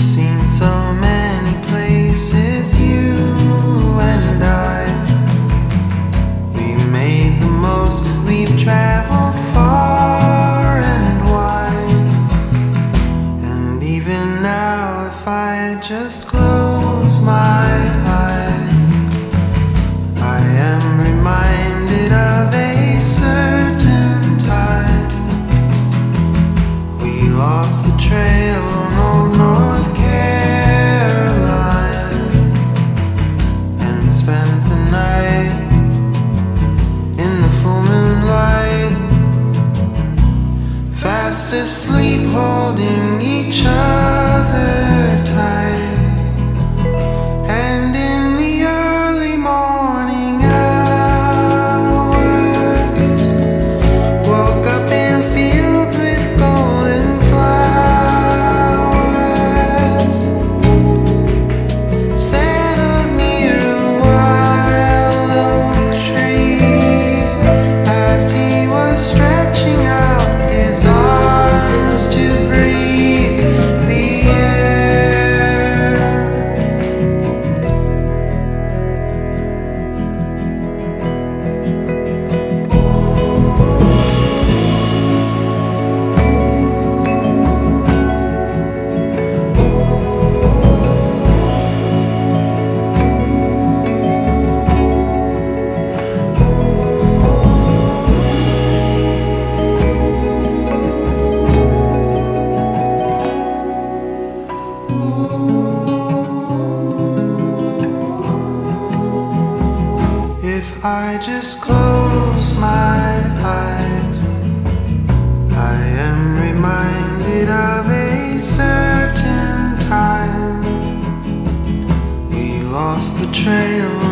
seen so many places, you and I. We made the most, we've traveled far and wide. And even now, if I just close my eyes, I am reminded of a certain time. We lost the trail on old North Carolina and spent the night in the full moonlight, fast asleep, holding each other tight. And in the early morning hours, woke up in fields with golden flowers, settled near a wild oak tree as he was stretching out his arms to breathe the air. If I just close my eyes, I am reminded of a certain time. We lost the trail